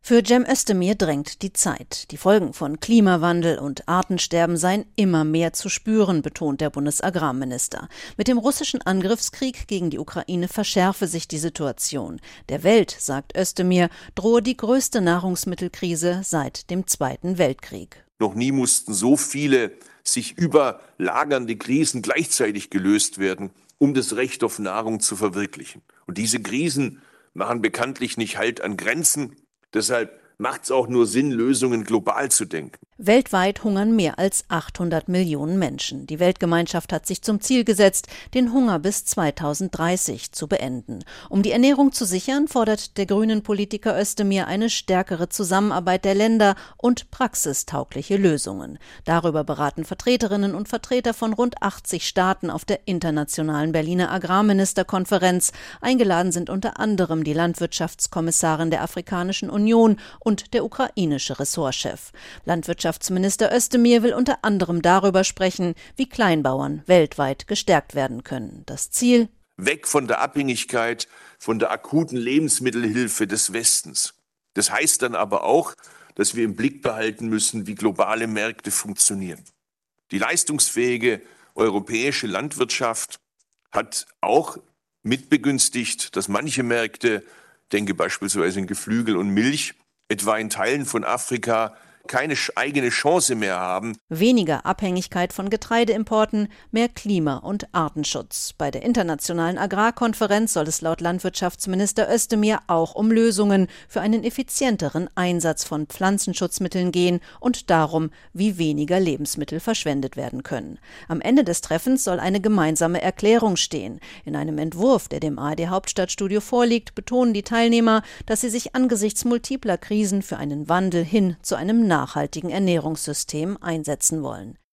Für Cem Özdemir drängt die Zeit. Die Folgen von Klimawandel und Artensterben seien immer mehr zu spüren, betont der Bundesagrarminister. Mit dem russischen Angriffskrieg gegen die Ukraine verschärfe sich die Situation. Der Welt, sagt Özdemir, drohe die größte Nahrungsmittelkrise seit dem Zweiten Weltkrieg. Noch nie mussten so viele sich überlagernde Krisen gleichzeitig gelöst werden, um das Recht auf Nahrung zu verwirklichen. Und diese Krisen machen bekanntlich nicht Halt an Grenzen. Deshalb macht es auch nur Sinn, Lösungen global zu denken. Weltweit hungern mehr als 800 Millionen Menschen. Die Weltgemeinschaft hat sich zum Ziel gesetzt, den Hunger bis 2030 zu beenden. Um die Ernährung zu sichern, fordert der grünen Politiker Özdemir eine stärkere Zusammenarbeit der Länder und praxistaugliche Lösungen. Darüber beraten Vertreterinnen und Vertreter von rund 80 Staaten auf der internationalen Berliner Agrarministerkonferenz. Eingeladen sind unter anderem die Landwirtschaftskommissarin der Afrikanischen Union und der ukrainische Ressortchef. Landwirtschaftsminister Özdemir will unter anderem darüber sprechen, wie Kleinbauern weltweit gestärkt werden können. Das Ziel: weg von der Abhängigkeit von der akuten Lebensmittelhilfe des Westens. Das heißt dann aber auch, dass wir im Blick behalten müssen, wie globale Märkte funktionieren. Die leistungsfähige europäische Landwirtschaft hat auch mitbegünstigt, dass manche Märkte, denke beispielsweise in Geflügel und Milch, etwa in Teilen von Afrika, keine eigene Chance mehr haben. Weniger Abhängigkeit von Getreideimporten, mehr Klima- und Artenschutz. Bei der internationalen Agrarkonferenz soll es laut Landwirtschaftsminister Özdemir auch um Lösungen für einen effizienteren Einsatz von Pflanzenschutzmitteln gehen und darum, wie weniger Lebensmittel verschwendet werden können. Am Ende des Treffens soll eine gemeinsame Erklärung stehen. In einem Entwurf, der dem ARD Hauptstadtstudio vorliegt, betonen die Teilnehmer, dass sie sich angesichts multipler Krisen für einen Wandel hin zu einem nachhaltigen Ernährungssystem einsetzen wollen.